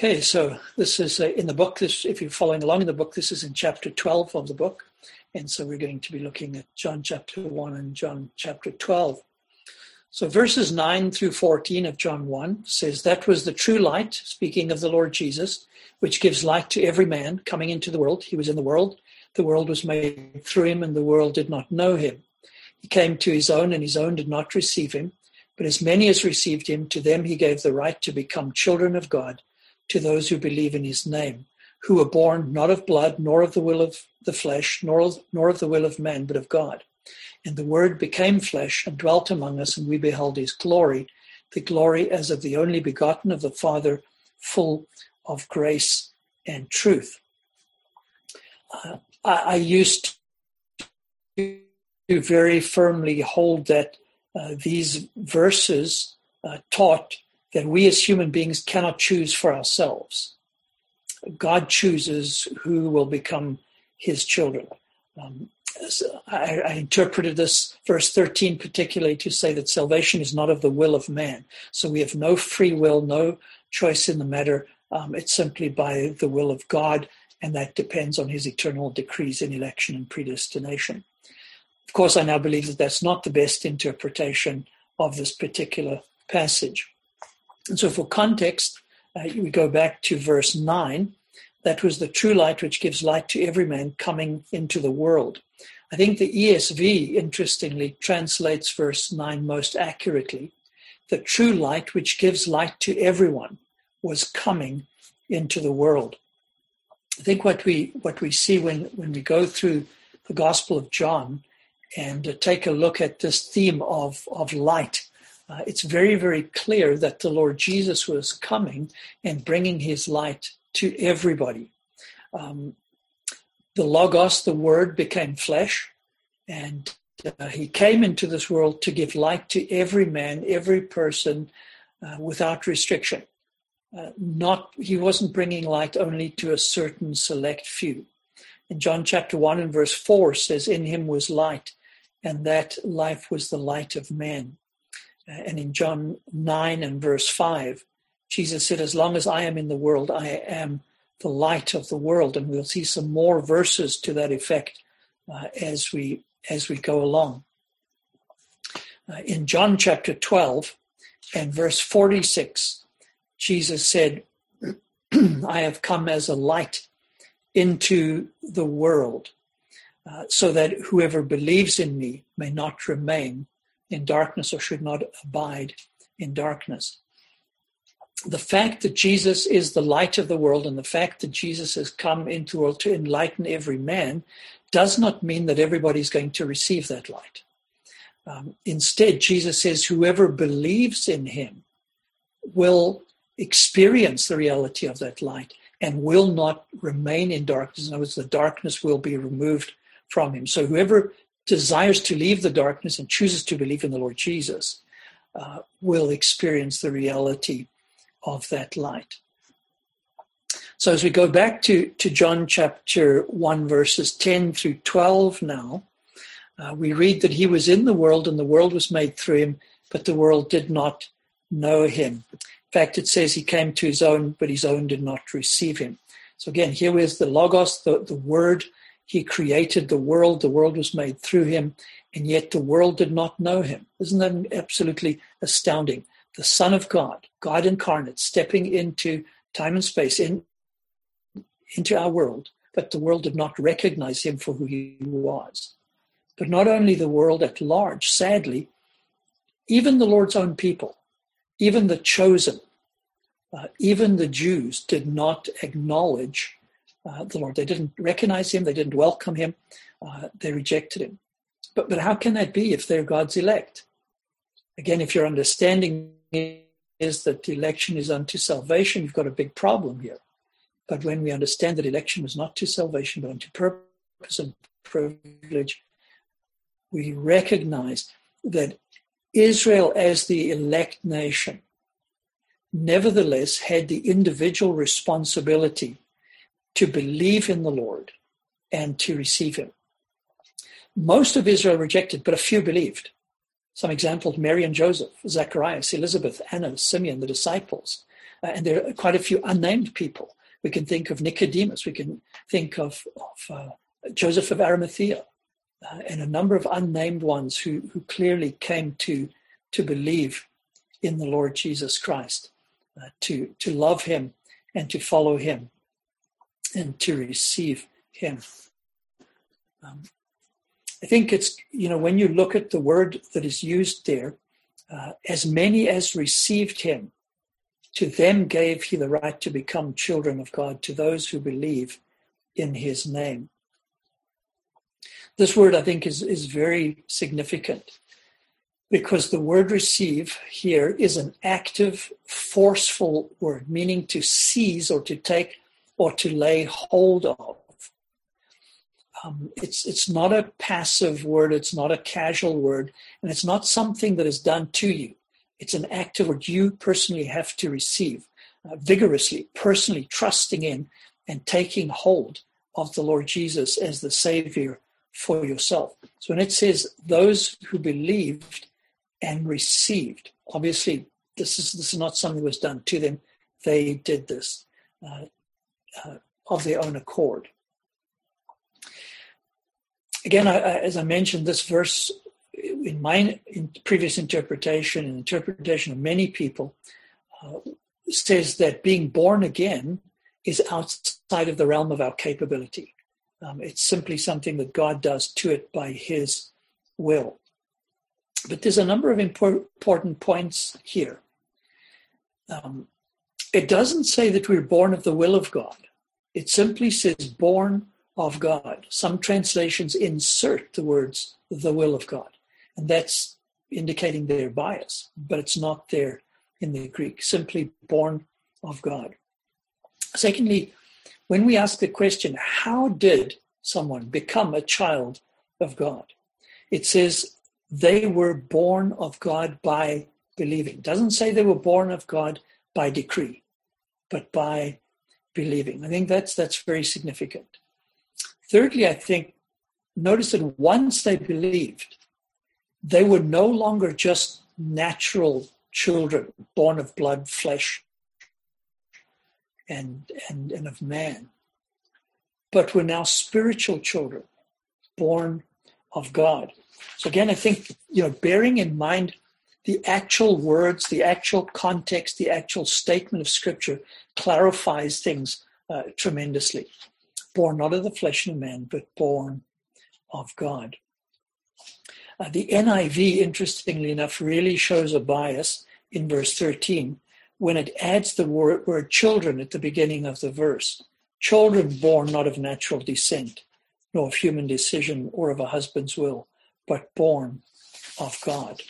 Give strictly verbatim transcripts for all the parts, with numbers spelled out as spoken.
Okay, so this is uh, in the book. This, if you're following along in the book, this is in chapter twelve of the book. And so we're going to be looking at John chapter one and John chapter twelve. So verses nine through fourteen of John one says, "That was the true light," speaking of the Lord Jesus, "which gives light to every man coming into the world. He was in the world. The world was made through him, and the world did not know him. He came to his own, and his own did not receive him. But as many as received him, to them he gave the right to become children of God, to those who believe in his name, who were born not of blood, nor of the will of the flesh, nor of, nor of the will of man, but of God. And the Word became flesh and dwelt among us, and we beheld his glory, the glory as of the only begotten of the Father, full of grace and truth." Uh, I, I used to very firmly hold that uh, these verses uh, taught that we as human beings cannot choose for ourselves. God chooses who will become his children. Um, so I, I interpreted this verse thirteen particularly to say that salvation is not of the will of man. So we have no free will, no choice in the matter. Um, it's simply by the will of God, and that depends on his eternal decrees in election and predestination. Of course, I now believe that that's not the best interpretation of this particular passage. And so for context, uh, we go back to verse nine. "That was the true light which gives light to every man coming into the world." I think the E S V, interestingly, translates verse nine most accurately. The true light which gives light to everyone was coming into the world. I think what we what we see when, when we go through the Gospel of John and uh, take a look at this theme of, of light, Uh, it's very, very clear that the Lord Jesus was coming and bringing his light to everybody. Um, the Logos, the Word, became flesh, and uh, he came into this world to give light to every man, every person, uh, without restriction. Uh, not he wasn't bringing light only to a certain select few. In John chapter one and verse four says, "In him was light, and that life was the light of man." And in John nine and verse five, Jesus said, "As long as I am in the world, I am the light of the world." And we'll see some more verses to that effect uh, as we as we go along. Uh, in John chapter twelve and verse forty-six, Jesus said, "I have come as a light into the world, uh, so that whoever believes in me may not remain in darkness, or should not abide in darkness." The fact that Jesus is the light of the world, and the fact that Jesus has come into the world to enlighten every man, does not mean that everybody's going to receive that light. Um, instead, Jesus says whoever believes in him will experience the reality of that light and will not remain in darkness. In other words, the darkness will be removed from him. So whoever desires to leave the darkness and chooses to believe in the Lord Jesus uh, will experience the reality of that light. So as we go back to, to John chapter one, verses ten through twelve now, uh, we read that he was in the world and the world was made through him, but the world did not know him. In fact, it says he came to his own, but his own did not receive him. So again, here is the Logos, the, the Word. He created the world. The world was made through him, and yet the world did not know him. Isn't that absolutely astounding? The Son of God, God incarnate, stepping into time and space, in, into our world, but the world did not recognize him for who he was. But not only the world at large, sadly, even the Lord's own people, even the chosen, uh, even the Jews did not acknowledge Uh, the Lord. They didn't recognize him. They didn't welcome him. Uh, they rejected him. But but how can that be if they're God's elect? Again, if your understanding is that election is unto salvation, you've got a big problem here. But when we understand that election was not to salvation, but unto purpose and privilege, we recognize that Israel as the elect nation nevertheless had the individual responsibility to believe in the Lord and to receive him. Most of Israel rejected, but a few believed. Some examples, Mary and Joseph, Zacharias, Elizabeth, Anna, Simeon, the disciples. Uh, and there are quite a few unnamed people. We can think of Nicodemus. We can think of, of uh, Joseph of Arimathea, uh, and a number of unnamed ones who, who clearly came to, to believe in the Lord Jesus Christ, uh, to, to love him and to follow him and to receive him. Um, I think it's, you know, when you look at the word that is used there, uh, as many as received him, to them gave he the right to become children of God, to those who believe in his name. This word, I think, is, is very significant because the word receive here is an active, forceful word, meaning to seize or to take or to lay hold of. Um, it's it's not a passive word, it's not a casual word, and it's not something that is done to you. It's an active word you personally have to receive, uh, vigorously, personally trusting in and taking hold of the Lord Jesus as the Savior for yourself. So when it says those who believed and received, obviously this is this is not something that was done to them. They did this uh, uh, of their own accord. Again, I, I, as I mentioned, this verse, in my in previous interpretation and interpretation of many people, uh, says that being born again is outside of the realm of our capability. Um, it's simply something that God does to it by his will. But there's a number of impor- important points here. Um, it doesn't say that we're born of the will of God. It simply says born of God. Some translations insert the words the will of God, and that's indicating their bias, but it's not there in the Greek, simply born of God. Secondly, when we ask the question, how did someone become a child of God? It says they were born of God by believing. It doesn't say they were born of God by decree, but by believing. I think that's that's very significant. Thirdly, I think, notice that once they believed, they were no longer just natural children born of blood, flesh, and, and, and of man, but were now spiritual children born of God. So again, I think, you know, bearing in mind the actual words, the actual context, the actual statement of Scripture clarifies things uh, tremendously. Born not of the flesh and man, but born of God. Uh, the N I V, interestingly enough, really shows a bias in verse thirteen when it adds the word, word children at the beginning of the verse. Children born not of natural descent, nor of human decision or of a husband's will, but born of God.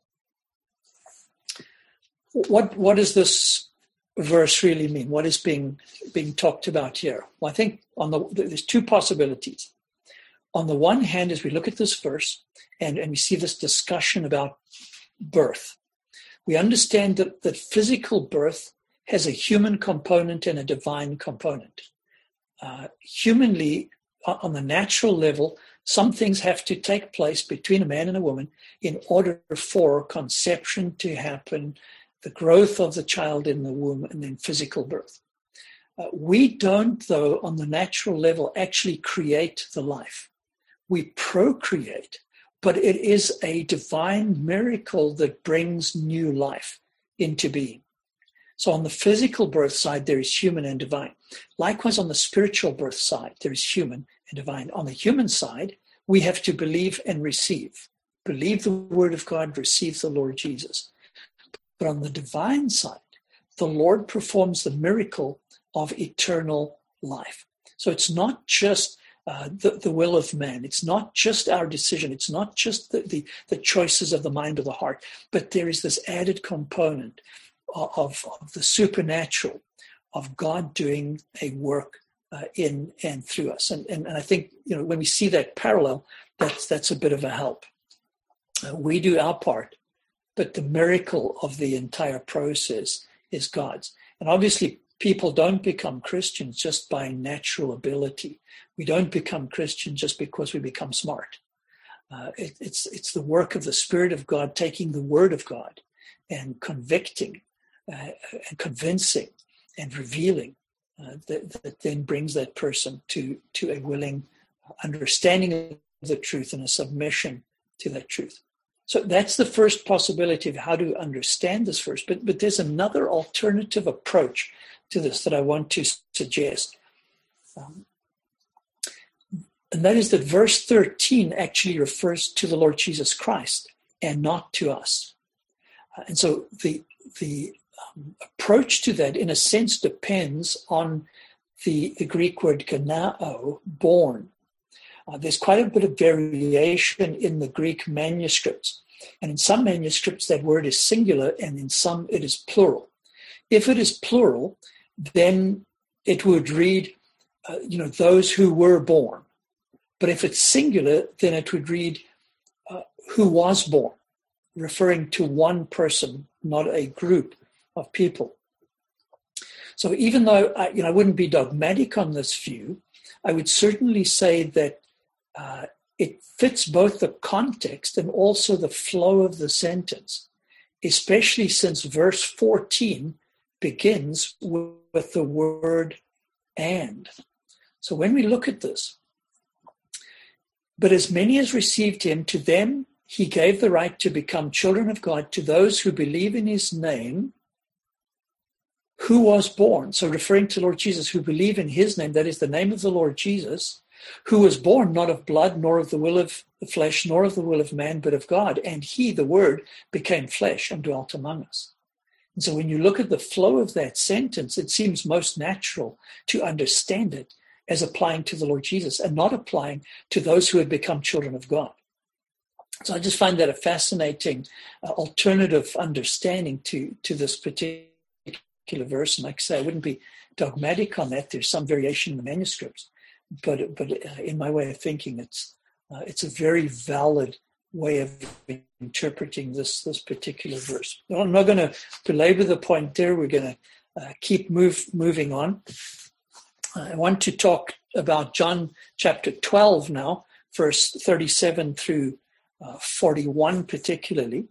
What, what does this verse really mean? What is being being talked about here? Well, I think on the there's two possibilities. On the one hand, as we look at this verse and, and we see this discussion about birth, we understand that, that physical birth has a human component and a divine component. Uh, humanly, on the natural level, some things have to take place between a man and a woman in order for conception to happen, the growth of the child in the womb, and then physical birth. Uh, we don't, though, on the natural level, actually create the life. We procreate, but it is a divine miracle that brings new life into being. So on the physical birth side, there is human and divine. Likewise, on the spiritual birth side, there is human and divine. On the human side, we have to believe and receive. Believe the word of God, receive the Lord Jesus. But on the divine side, the Lord performs the miracle of eternal life. So it's not just uh, the, the will of man. It's not just our decision. It's not just the, the, the choices of the mind or the heart. But there is this added component of, of, of the supernatural, of God doing a work uh, in and through us. And, and, and I think, you know, when we see that parallel, that's, that's a bit of a help. Uh, we do our part, but the miracle of the entire process is God's. And obviously, people don't become Christians just by natural ability. We don't become Christians just because we become smart. Uh, it, it's it's the work of the Spirit of God taking the Word of God and convicting uh, and convincing and revealing uh, that, that then brings that person to, to a willing understanding of the truth and a submission to that truth. So that's the first possibility of how to understand this verse. But, but there's another alternative approach to this that I want to suggest. Um, and that is that verse thirteen actually refers to the Lord Jesus Christ and not to us. Uh, and so the, the um, approach to that, in a sense, depends on the, the Greek word genao, born. Uh, there's quite a bit of variation in the Greek manuscripts. And in some manuscripts, that word is singular, and in some it is plural. If it is plural, then it would read, uh, you know, those who were born. But if it's singular, then it would read, uh, who was born, referring to one person, not a group of people. So even though I, you know, I wouldn't be dogmatic on this view, I would certainly say that uh, it fits both the context and also the flow of the sentence, especially since verse fourteen begins with the word and. So when we look at this, but as many as received him, to them he gave the right to become children of God, to those who believe in his name, who was born. So referring to Lord Jesus, who believe in his name, that is the name of the Lord Jesus, who was born not of blood, nor of the will of the flesh, nor of the will of man, but of God. And he, the Word, became flesh and dwelt among us. And so when you look at the flow of that sentence, it seems most natural to understand it as applying to the Lord Jesus and not applying to those who had become children of God. So I just find that a fascinating uh, alternative understanding to, to this particular verse. And like I say, I wouldn't be dogmatic on that. There's some variation in the manuscripts. But but in my way of thinking, it's uh, it's a very valid way of interpreting this this particular verse. Well, I'm not going to belabor the point there. We're going to uh, keep move moving on. I want to talk about John chapter twelve now, verse thirty-seven through uh, forty-one particularly.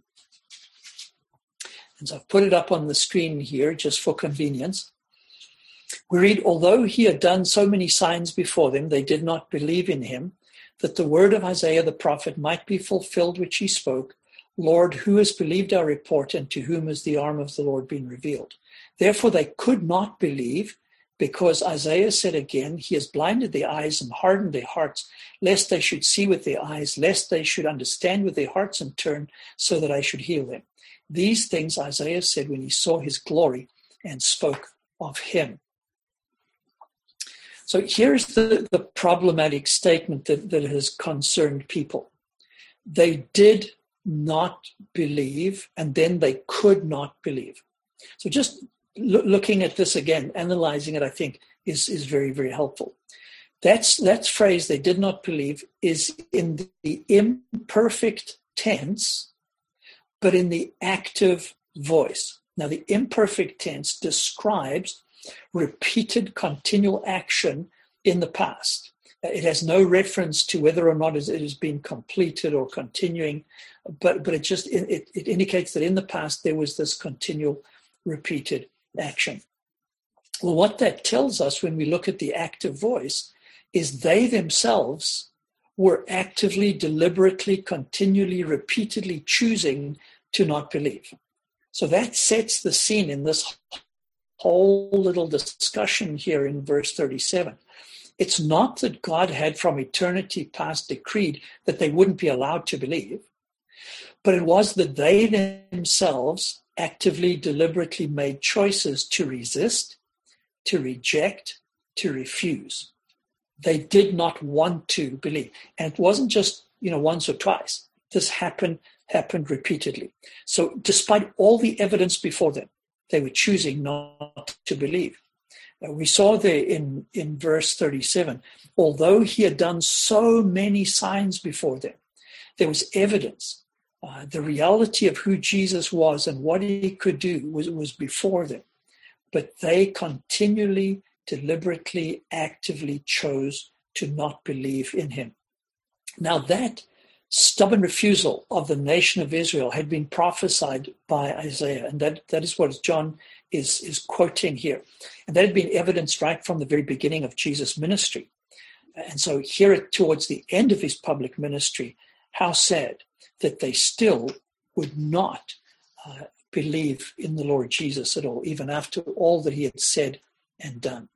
And so I've put it up on the screen here just for convenience. We read, although he had done so many signs before them, they did not believe in him, that the word of Isaiah the prophet might be fulfilled, which he spoke, Lord, who has believed our report, and to whom has the arm of the Lord been revealed? Therefore they could not believe, because Isaiah said again, he has blinded their eyes and hardened their hearts, lest they should see with their eyes, lest they should understand with their hearts and turn, so that I should heal them. These things Isaiah said when he saw his glory and spoke of him. So here's the, the problematic statement that, that has concerned people. They did not believe, and then they could not believe. So just lo- looking at this again, analyzing it, I think, is, is very, very helpful. That's that phrase, they did not believe, is in the imperfect tense, but in the active voice. Now, the imperfect tense describes repeated continual action in the past. It has no reference to whether or not it has been completed or continuing, but, but it just it, it indicates that in the past there was this continual repeated action. Well, what that tells us when we look at the active voice is they themselves were actively, deliberately, continually, repeatedly choosing to not believe. So that sets the scene in this whole little discussion here in verse thirty-seven. It's not that God had from eternity past decreed that they wouldn't be allowed to believe, but it was that they themselves actively, deliberately made choices to resist, to reject, to refuse. They did not want to believe. And it wasn't just, you know, once or twice. This happened, happened repeatedly. So despite all the evidence before them, they were choosing not to believe. Uh, we saw there in, in verse thirty-seven, although he had done so many signs before them, there was evidence. Uh, the reality of who Jesus was and what he could do was, was before them. But they continually, deliberately, actively chose to not believe in him. Now that stubborn refusal of the nation of Israel had been prophesied by Isaiah. And that, that is what John is, is quoting here. And that had been evidenced right from the very beginning of Jesus' ministry. And so here towards the end of his public ministry, how sad that they still would not uh, believe in the Lord Jesus at all, even after all that he had said and done.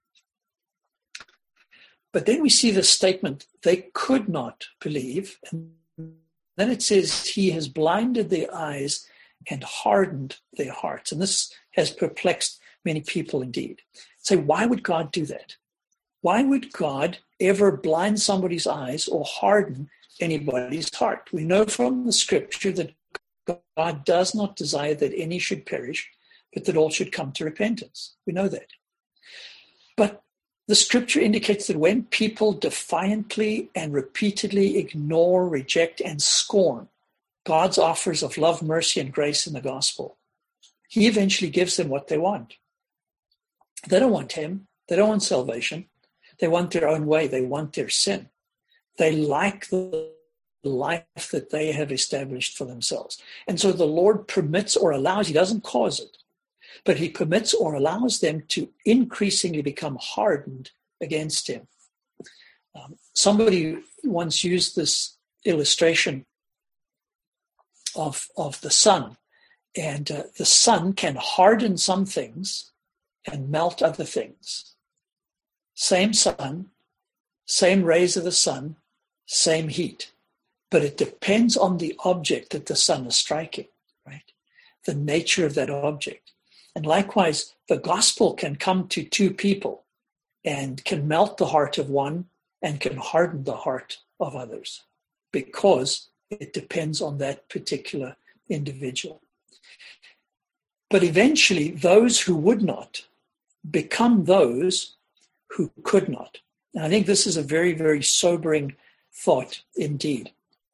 But then we see the statement, they could not believe. And then it says, he has blinded their eyes and hardened their hearts. And this has perplexed many people indeed. Say, why would God do that? Why would God ever blind somebody's eyes or harden anybody's heart? We know from the scripture that God does not desire that any should perish, but that all should come to repentance. We know that. But the scripture indicates that when people defiantly and repeatedly ignore, reject, and scorn God's offers of love, mercy, and grace in the gospel, he eventually gives them what they want. They don't want him. They don't want salvation. They want their own way. They want their sin. They like the life that they have established for themselves. And so the Lord permits or allows, he doesn't cause it, but he permits or allows them to increasingly become hardened against him. Um, somebody once used this illustration of, of the sun, and uh, the sun can harden some things and melt other things. Same sun, same rays of the sun, same heat, but it depends on the object that the sun is striking, right? The nature of that object. And likewise, the gospel can come to two people and can melt the heart of one and can harden the heart of others because it depends on that particular individual. But eventually, those who would not become those who could not. And I think this is a very, very sobering thought indeed.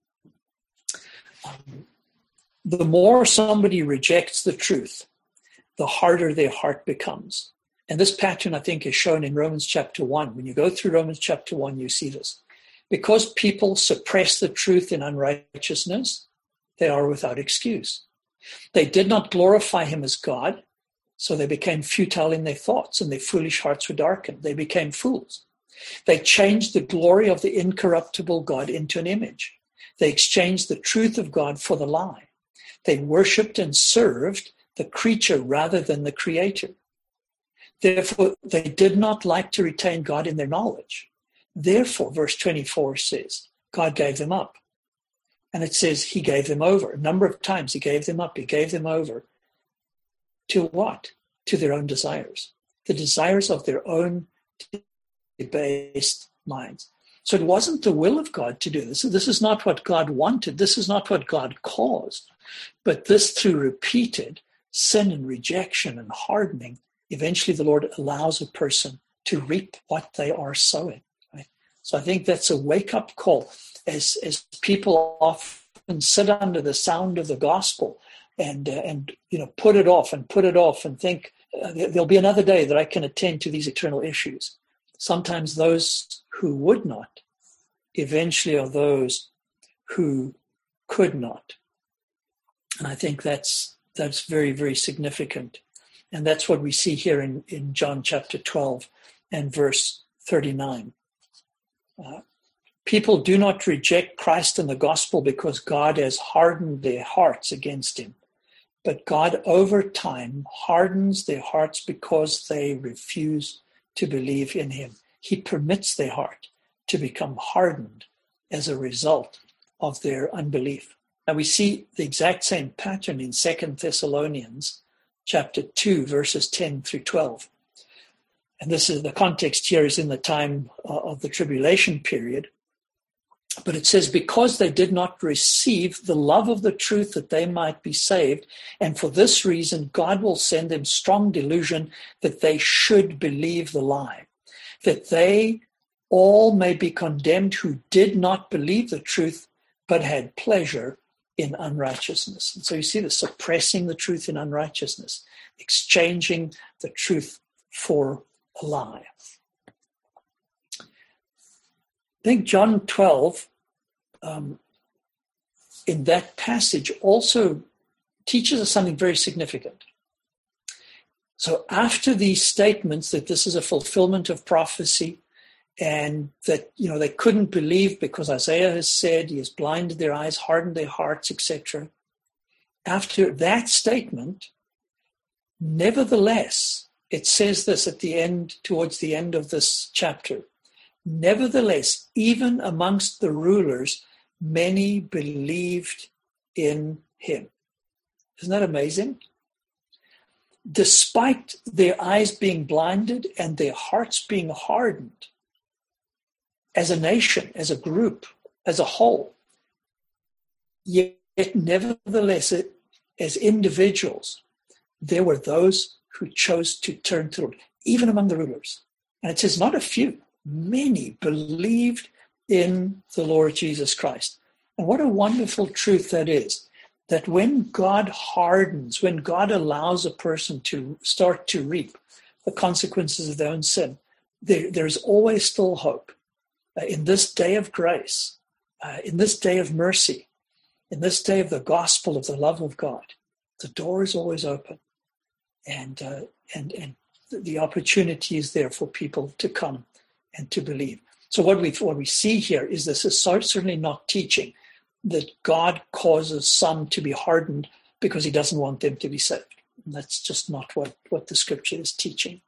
Um, the more somebody rejects the truth, the harder their heart becomes. And this pattern, I think, is shown in Romans chapter one. When you go through Romans chapter one, you see this. Because people suppress the truth in unrighteousness, they are without excuse. They did not glorify him as God, so they became futile in their thoughts, and their foolish hearts were darkened. They became fools. They changed the glory of the incorruptible God into an image. They exchanged the truth of God for the lie. They worshipped and served the creature rather than the creator. Therefore, they did not like to retain God in their knowledge. Therefore, verse twenty-four says, God gave them up. And it says he gave them over. A number of times he gave them up. He gave them over to what? To their own desires. The desires of their own debased minds. So it wasn't the will of God to do this. This is not what God wanted. This is not what God caused. But this, through repeated sin and rejection and hardening, eventually the Lord allows a person to reap what they are sowing. Right? So I think that's a wake-up call as, as people often sit under the sound of the gospel and, uh, and you know, put it off and put it off and think uh, there'll be another day that I can attend to these eternal issues. Sometimes those who would not eventually are those who could not. And I think that's that's very, very significant. And that's what we see here in, in John chapter twelve and verse thirty-nine. Uh, people do not reject Christ and the gospel because God has hardened their hearts against him. But God over time hardens their hearts because they refuse to believe in him. He permits their heart to become hardened as a result of their unbelief. Now we see the exact same pattern in Second Thessalonians chapter two, verses ten through twelve. And this is the context here is in the time of the tribulation period. But it says, because they did not receive the love of the truth that they might be saved, and for this reason God will send them strong delusion that they should believe the lie, that they all may be condemned who did not believe the truth, but had pleasure in unrighteousness. And so you see the suppressing the truth in unrighteousness, exchanging the truth for a lie. I think John twelve um, in that passage also teaches us something very significant. So after these statements that this is a fulfillment of prophecy and that, you know, they couldn't believe because Isaiah has said he has blinded their eyes, hardened their hearts, et cetera. After that statement, nevertheless, it says this at the end, towards the end of this chapter, nevertheless, even amongst the rulers, many believed in him. Isn't that amazing? Despite their eyes being blinded and their hearts being hardened, as a nation, as a group, as a whole, yet nevertheless, as individuals, there were those who chose to turn to the Lord, even among the rulers. And it says not a few, many believed in the Lord Jesus Christ. And what a wonderful truth that is, that when God hardens, when God allows a person to start to reap the consequences of their own sin, there, there's always still hope. Uh, in this day of grace, uh, in this day of mercy, in this day of the gospel of the love of God, the door is always open. And, uh, and, and the opportunity is there for people to come and to believe. So what we, what we see here is this is certainly not teaching that God causes some to be hardened because he doesn't want them to be saved. And that's just not what, what the scripture is teaching.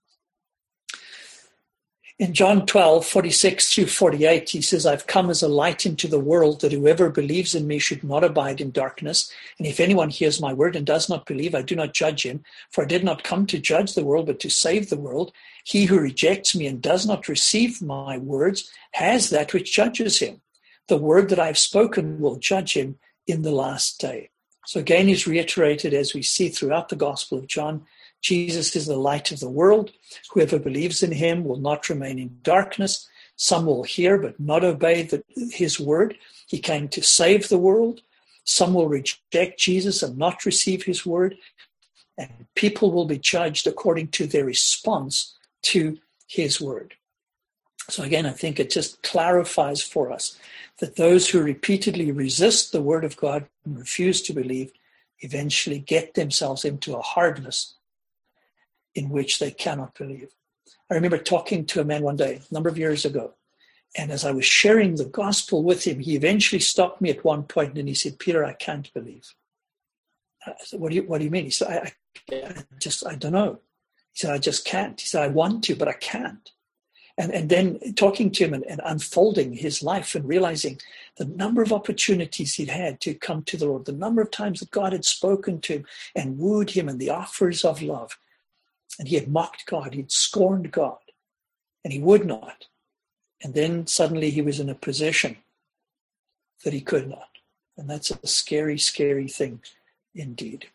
In John twelve, forty-six through forty-eight, he says, I've come as a light into the world that whoever believes in me should not abide in darkness. And if anyone hears my word and does not believe, I do not judge him. For I did not come to judge the world, but to save the world. He who rejects me and does not receive my words has that which judges him. The word that I have spoken will judge him in the last day. So again, he's reiterated, as we see throughout the Gospel of John, Jesus is the light of the world. Whoever believes in him will not remain in darkness. Some will hear but not obey the, his word. He came to save the world. Some will reject Jesus and not receive his word. And people will be judged according to their response to his word. So again, I think it just clarifies for us that those who repeatedly resist the word of God and refuse to believe eventually get themselves into a hardness in which they cannot believe. I remember talking to a man one day, a number of years ago, and as I was sharing the gospel with him, he eventually stopped me at one point and he said, Peter, I can't believe. I said, what do you, what do you mean? He said, I, I, I just, I don't know. He said, I just can't. He said, I want to, but I can't. And, and then talking to him and, and unfolding his life and realizing the number of opportunities he'd had to come to the Lord, the number of times that God had spoken to him and wooed him and the offers of love. And he had mocked God, he'd scorned God, and he would not. And then suddenly he was in a position that he could not. And that's a scary, scary thing indeed.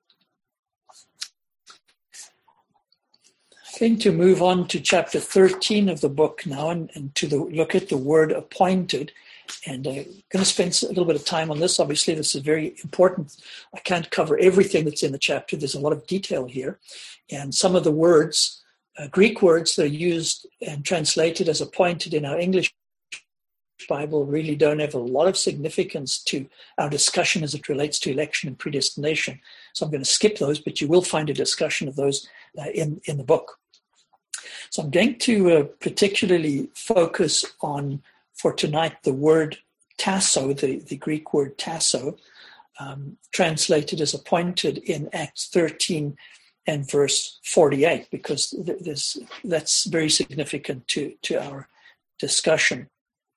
I'm going to move on to chapter thirteen of the book now and, and to the, look at the word appointed. And I'm going to spend a little bit of time on this. Obviously, this is very important. I can't cover everything that's in the chapter. There's a lot of detail here. And some of the words, uh, Greek words that are used and translated as appointed in our English Bible really don't have a lot of significance to our discussion as it relates to election and predestination. So I'm going to skip those, but you will find a discussion of those uh, in, in the book. So I'm going to uh, particularly focus on, for tonight, the word tasso, the, the Greek word tasso, um, translated as appointed in Acts thirteen and verse forty-eight, because this, that's very significant to, to our discussion.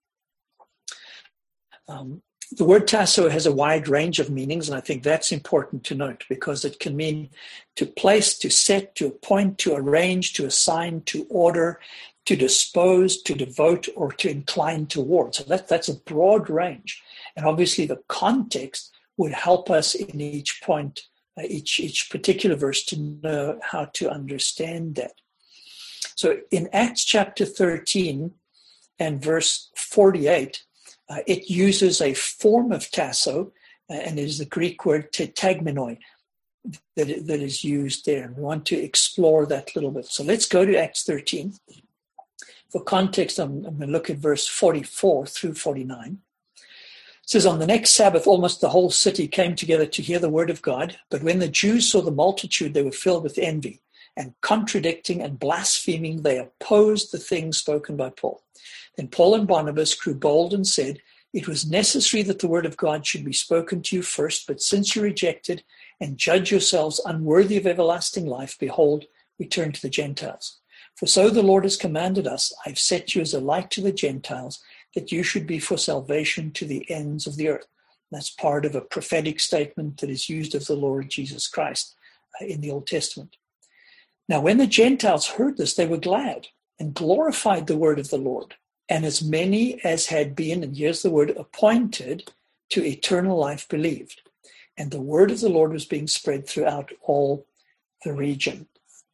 Um, the word tasso has a wide range of meanings, and I think that's important to note because it can mean to place, to set, to appoint, to arrange, to assign, to order, to dispose, to devote, or to incline toward. So that, that's a broad range. And obviously the context would help us in each point, uh, each, each particular verse to know how to understand that. So in Acts chapter thirteen and verse forty-eight, uh, it uses a form of tasso, uh, and it is the Greek word tetagmenoi that, that is used there. And we want to explore that a little bit. So let's go to Acts thirteen. For context, I'm, I'm going to look at verse forty-four through forty-nine. It says, on the next Sabbath, almost the whole city came together to hear the word of God. But when the Jews saw the multitude, they were filled with envy, and contradicting and blaspheming, they opposed the things spoken by Paul. Then Paul and Barnabas grew bold and said, it was necessary that the word of God should be spoken to you first, but since you rejected and judge yourselves unworthy of everlasting life, behold, we turn to the Gentiles. For so the Lord has commanded us, I've set you as a light to the Gentiles, that you should be for salvation to the ends of the earth. That's part of a prophetic statement that is used of the Lord Jesus Christ uh, in the Old Testament. Now, when the Gentiles heard this, they were glad and glorified the word of the Lord. And as many as had been, and here's the word, appointed to eternal life believed. And the word of the Lord was being spread throughout all the region.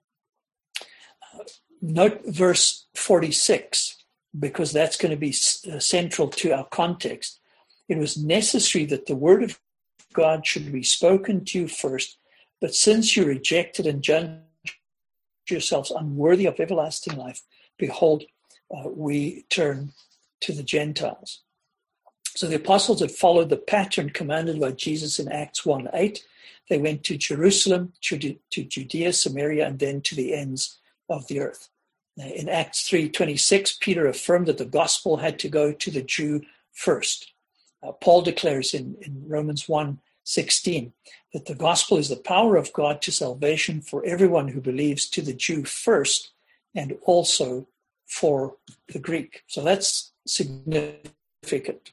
Uh, note verse forty-six, because that's going to be uh, central to our context. It was necessary that the word of God should be spoken to you first, but since you rejected and judged yourselves unworthy of everlasting life, behold, uh, we turn to the Gentiles. So the apostles had followed the pattern commanded by Jesus in Acts one eight. They went to Jerusalem, to, to Judea, Samaria, and then to the ends of the earth. In Acts three twenty-six, Peter affirmed that the gospel had to go to the Jew first. Uh, Paul declares in, in Romans one sixteen that the gospel is the power of God to salvation for everyone who believes, to the Jew first and also for the Greek. So that's significant.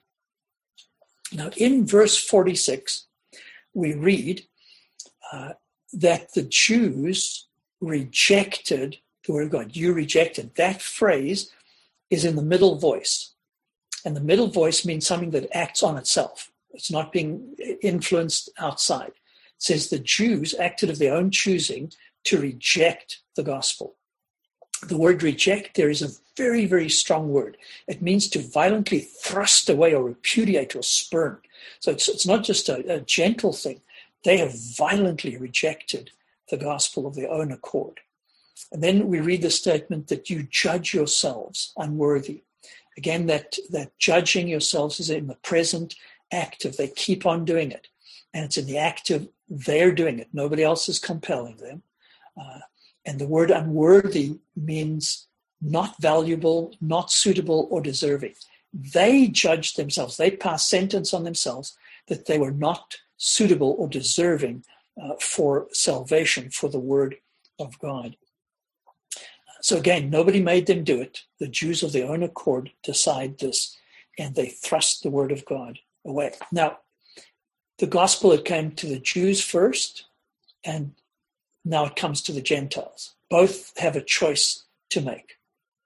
Now, in verse forty-six, we read uh, that the Jews rejected the word of God. You rejected. That phrase is in the middle voice. And the middle voice means something that acts on itself. It's not being influenced outside. It says the Jews acted of their own choosing to reject the gospel. The word reject there is a very, very strong word. It means to violently thrust away or repudiate or spurn. So it's, it's not just a, a gentle thing. They have violently rejected the gospel of their own accord. And then we read the statement that you judge yourselves unworthy. Again, that, that judging yourselves is in the present active. They keep on doing it. And it's in the active, they're doing it. Nobody else is compelling them. Uh, and the word unworthy means not valuable, not suitable, or deserving. They judged themselves. They passed sentence on themselves that they were not suitable or deserving uh, for salvation, for the word of God. So again, nobody made them do it. The Jews of their own accord decide this, and they thrust the word of God away. Now, the gospel, it came to the Jews first, and now it comes to the Gentiles. Both have a choice to make.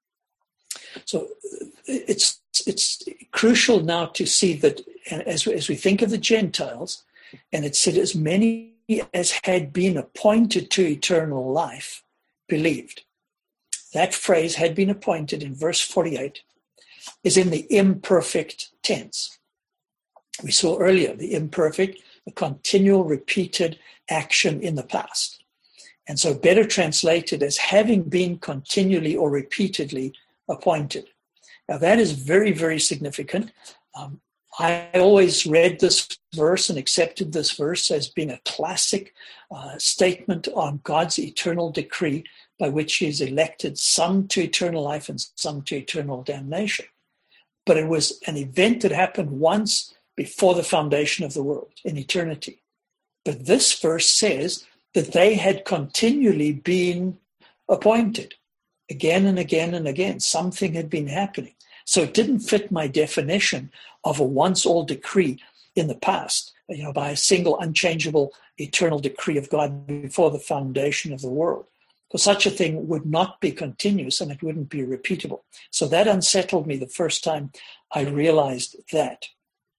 So it's it's crucial now to see that as, as we think of the Gentiles, and it said as many as had been appointed to eternal life believed. That phrase had been appointed in verse forty-eight is in the imperfect tense. We saw earlier the imperfect, the continual repeated action in the past. And so better translated as having been continually or repeatedly appointed. Now that is very, very significant. Um, I always read this verse and accepted this verse as being a classic uh, statement on God's eternal decree by which he has elected some to eternal life and some to eternal damnation. But it was an event that happened once before the foundation of the world, in eternity. But this verse says that they had continually been appointed again and again and again. Something had been happening. So it didn't fit my definition of a once-all decree in the past, you know, by a single unchangeable eternal decree of God before the foundation of the world. Because such a thing would not be continuous and it wouldn't be repeatable. So that unsettled me the first time I realized that.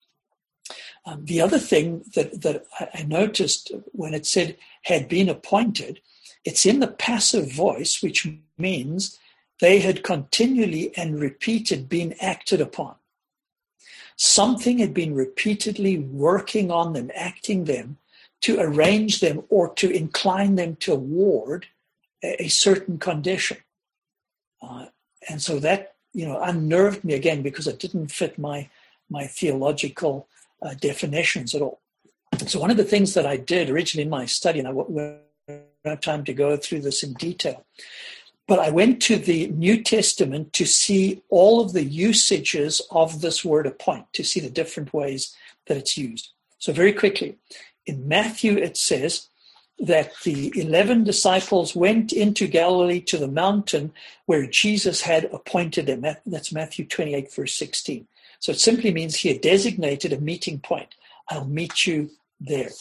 Um, the other thing that, that I noticed when it said had been appointed, it's in the passive voice, which means they had continually and repeated been acted upon. Something had been repeatedly working on them, acting them, to arrange them or to incline them toward a, a certain condition. Uh, and so that, you know, unnerved me again because it didn't fit my my theological uh, definitions at all. So one of the things that I did originally in my study, and I won't have time to go through this in detail, but I went to the New Testament to see all of the usages of this word appoint, to see the different ways that it's used. So very quickly, in Matthew it says that the eleven disciples went into Galilee to the mountain where Jesus had appointed them. That's Matthew twenty-eight, verse sixteen. So it simply means he had designated a meeting point. I'll meet you there.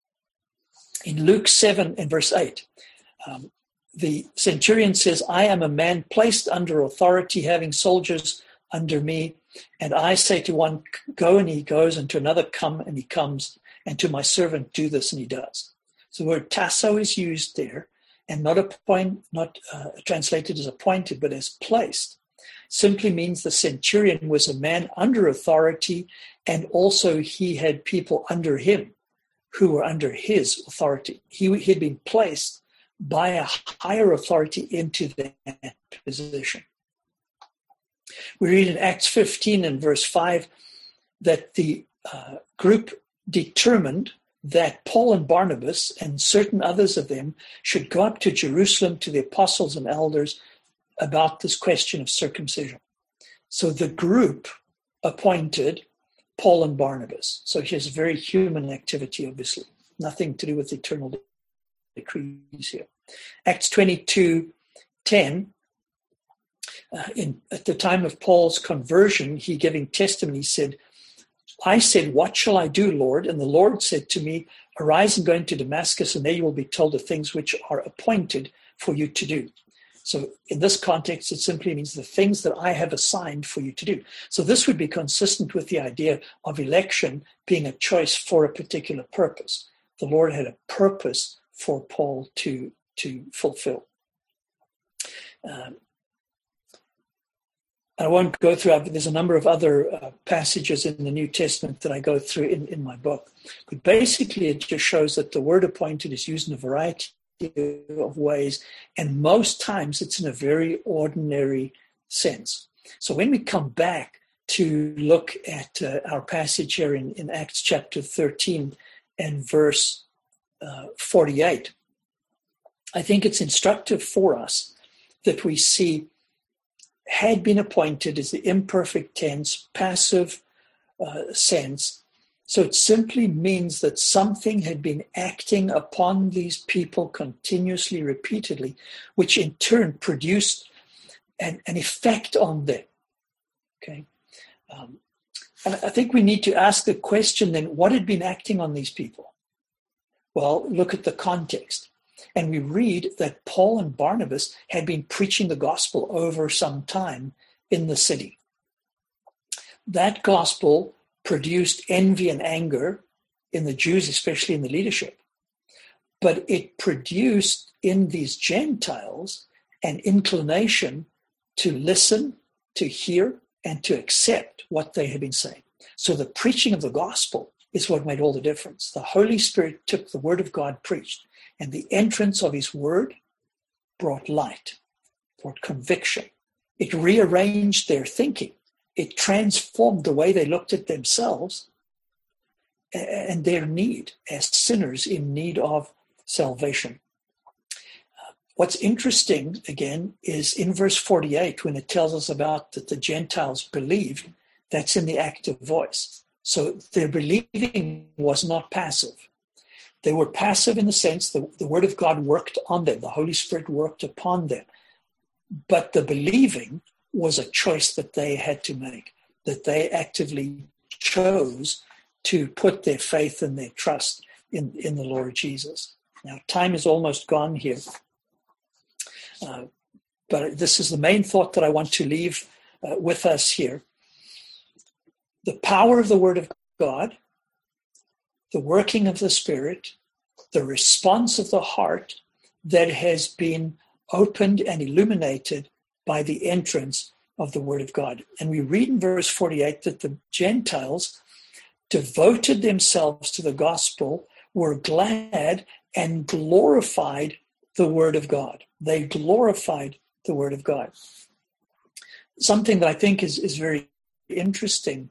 In Luke seven and verse eight, um, the centurion says, I am a man placed under authority, having soldiers under me. And I say to one, go, and he goes, and to another, come, and he comes, and to my servant, do this, and he does. So the word tasso is used there, and not appoint, not uh, translated as appointed, but as placed. Simply means the centurion was a man under authority, and also he had people under him who were under his authority. He had been placed by a higher authority into that position. We read in Acts fifteen and verse five that the uh, group determined that Paul and Barnabas and certain others of them should go up to Jerusalem to the apostles and elders about this question of circumcision. So the group appointed Paul and Barnabas. So here's very human activity, obviously. Nothing to do with eternal decrees here. Acts twenty-two ten, uh, in, at the time of Paul's conversion, he giving testimony said, I said, what shall I do, Lord? And the Lord said to me, arise and go into Damascus, and there you will be told the things which are appointed for you to do. So in this context, it simply means the things that I have assigned for you to do. So this would be consistent with the idea of election being a choice for a particular purpose. The Lord had a purpose for Paul to, to fulfill. Um, I won't go through, but there's a number of other uh, passages in the New Testament that I go through in, in my book. But basically, it just shows that the word appointed is used in a variety of ways, and most times it's in a very ordinary sense. So when we come back to look at uh, our passage here in, in Acts chapter thirteen and verse uh, forty-eight, I think it's instructive for us that we see had been appointed as the imperfect tense, passive uh, sense. So it simply means that something had been acting upon these people continuously, repeatedly, which in turn produced an, an effect on them. Okay, um, and I think we need to ask the question then, what had been acting on these people? Well, look at the context. And we read that Paul and Barnabas had been preaching the gospel over some time in the city. That gospel produced envy and anger in the Jews, especially in the leadership. But it produced in these Gentiles an inclination to listen, to hear, and to accept what they had been saying. So the preaching of the gospel is what made all the difference. The Holy Spirit took the word of God preached, and the entrance of his word brought light, brought conviction. It rearranged their thinking. It transformed the way they looked at themselves and their need as sinners in need of salvation. What's interesting, again, is in verse forty-eight, when it tells us about that the Gentiles believed, that's in the active voice. So their believing was not passive. They were passive in the sense that the word of God worked on them. The Holy Spirit worked upon them. But the believing was a choice that they had to make, that they actively chose to put their faith and their trust in, in the Lord Jesus. Now, time is almost gone here. Uh, but this is the main thought that I want to leave uh, with us here. The power of the Word of God, the working of the Spirit, the response of the heart that has been opened and illuminated by the entrance of the Word of God. And we read in verse forty-eight that the Gentiles devoted themselves to the gospel, were glad, and glorified the Word of God. They glorified the Word of God. Something that I think is, is very interesting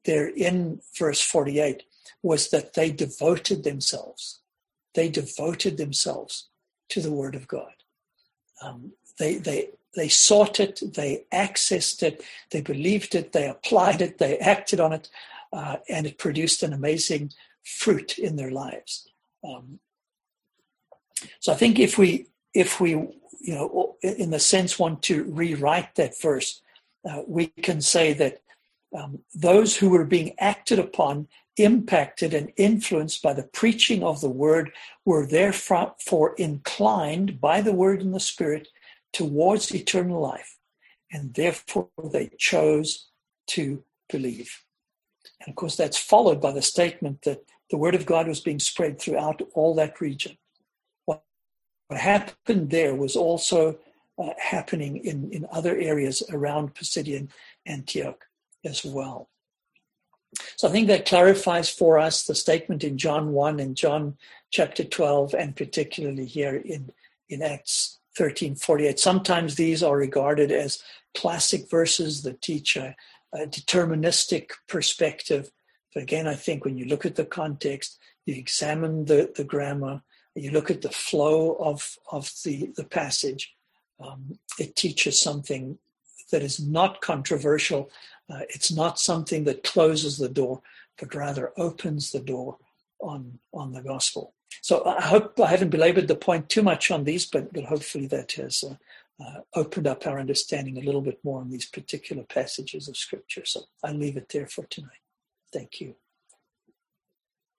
there in verse forty-eight was that they devoted themselves. They devoted themselves to the Word of God. Um, they, they, they sought it, they accessed it, they believed it, they applied it, they acted on it, uh, and it produced an amazing fruit in their lives. Um, so I think if we, if we, you know, in the sense want to rewrite that verse, uh, we can say that um, those who were being acted upon, impacted and influenced by the preaching of the word were therefore inclined by the word and the Spirit towards eternal life, and therefore they chose to believe. And of course, that's followed by the statement that the word of God was being spread throughout all that region. What happened there was also uh, happening in, in other areas around Pisidian Antioch as well. So I think that clarifies for us the statement in John one and John chapter twelve, and particularly here in, in Acts thirteen forty-eight. Sometimes these are regarded as classic verses that teach a, a deterministic perspective. But again, I think when you look at the context, you examine the, the grammar, you look at the flow of, of the, the passage, um, it teaches something that is not controversial. Uh, it's not something that closes the door, but rather opens the door on, on the gospel. So I hope I haven't belabored the point too much on these, but, but hopefully that has uh, uh, opened up our understanding a little bit more on these particular passages of Scripture. So I'll leave it there for tonight. Thank you.